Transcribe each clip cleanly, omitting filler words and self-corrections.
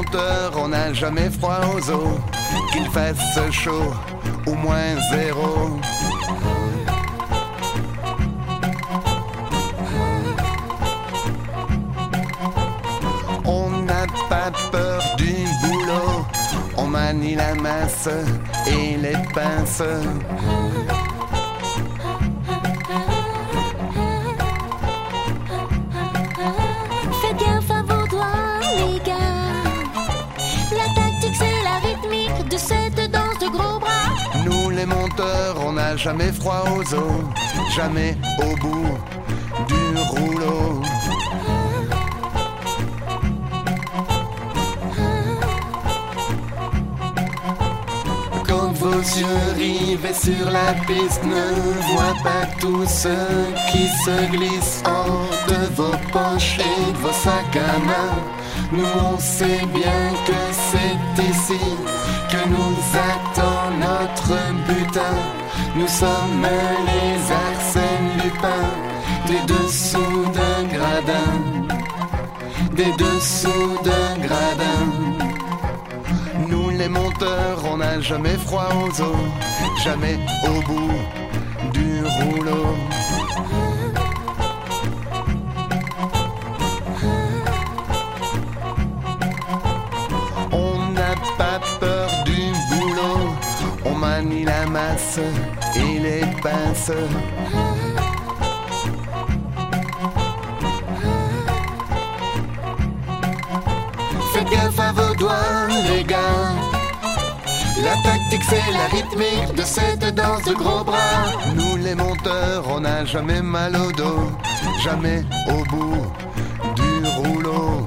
monteurs, on n'a jamais froid aux os. Qu'il fasse chaud ou moins zéro. On n'a pas peur du boulot. On manie la masse et les pinces. Faites gaffe à vos doigts, les gars. La tactique, c'est la rythmique de cette danse de gros bras. Nous les monteurs, on n'a jamais froid aux os. Jamais au bout du rouleau. Quand vos yeux rivés sur la piste ne voient pas tout ce qui se glisse hors de vos poches et de vos sacs à main. Nous on sait bien que c'est ici que nous attend notre butin. Nous sommes les Arsène Lupin des dessous d'un gradin. Des dessous d'un gradin. Nous les monteurs, on n'a jamais froid aux os, jamais au bout du rouleau. On n'a pas peur du boulot, on manie la masse et les pinces. Faites gaffe à vos doigts, les gars. La tactique, c'est la rythmique de cette danse de gros bras. Nous les monteurs, on n'a jamais mal au dos, jamais au bout du rouleau.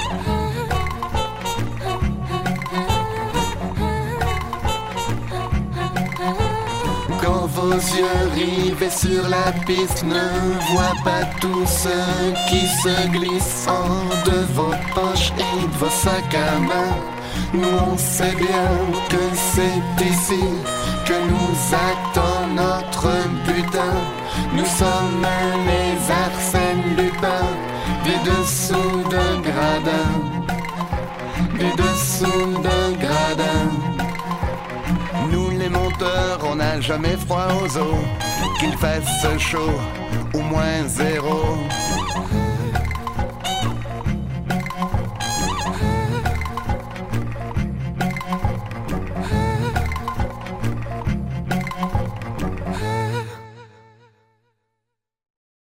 Quand vos yeux rivés sur la piste ne voient pas tout ce qui se glisse hors de vos poches et de vos sacs à main. Nous on sait bien que c'est ici que nous attend notre butin. Nous sommes les Arsène Lupin des dessous d'un gradin. Des dessous d'un gradin. Nous les monteurs, on n'a jamais froid aux os. Qu'il fasse chaud ou moins zéro.